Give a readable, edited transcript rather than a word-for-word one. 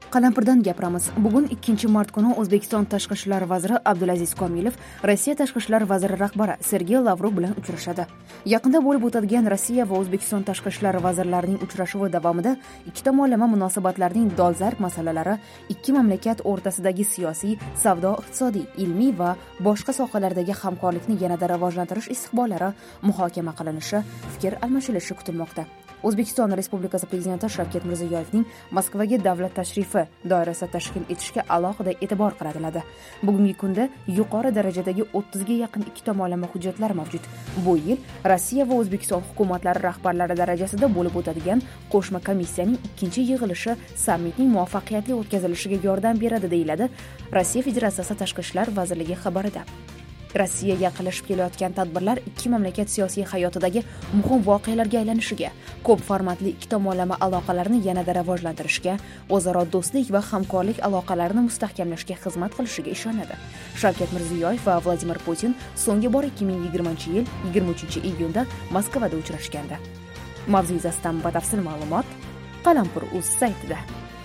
Qalampirdan gapiramiz. Bugun 2-mart kuni O'zbekiston Tashqi ishlar vaziri Abdulaziz Komilov Rossiya Tashqi ishlar vaziri rahbari Sergey Lavrov bilan uchrashadi. Yaqinda bo'lib o'tadigan Rossiya va O'zbekiston Tashqi ishlar vazirlarining uchrashuvi davomida ikki tomonlama munosabatlarning dolzarb masalalari, ikki mamlakat o'rtasidagi siyosiy, savdo-iqtisodiy, ilmiy va boshqa sohalardagi hamkorlikni yanada rivojlantirish istiqbollari muhokama qilinishi, fikr almashilishi kutilmoqda. O'zbekiston Respublikasi Prezidenti Shavkat Mirziyoyevning Moskvaga davlat tashrifi doirasida tashkil etishga alohida e'tibor qaratiladi. Bugungi kunda yuqori darajadagi 30 ga yaqin ikki tomonlama hujjatlar mavjud. Bu yil Rossiya va O'zbekiston hukumatlari rahbarlari darajasida bo'lib o'tadigan qo'shma komissiyaning ikkinchi yig'ilishi sammitning muvaffaqiyatli o'tkazilishiga yordam beradi, deyiladi Rossiya Federatsiyasi Tashqi ishlar vazirligi xabarida. Rossiya yaqinlashib kelayotgan tadbirlar ikki mamlakat siyosiy hayotidagi muhim voqealarga aylanishiga, ko'p formatli ikki tomonlama aloqalarni yanada rivojlantirishga, o'zaro do'stlik va hamkorlik aloqalarini mustahkamlashga xizmat qilishiga ishonadi. Shavkat Mirziyoyev va Vladimir Putin so'nggi bor 2020-yil 23-iyunda Moskvada uchrashgandi. Mavzu yuzasidan batafsil ma'lumot Qalampir.uz saytida.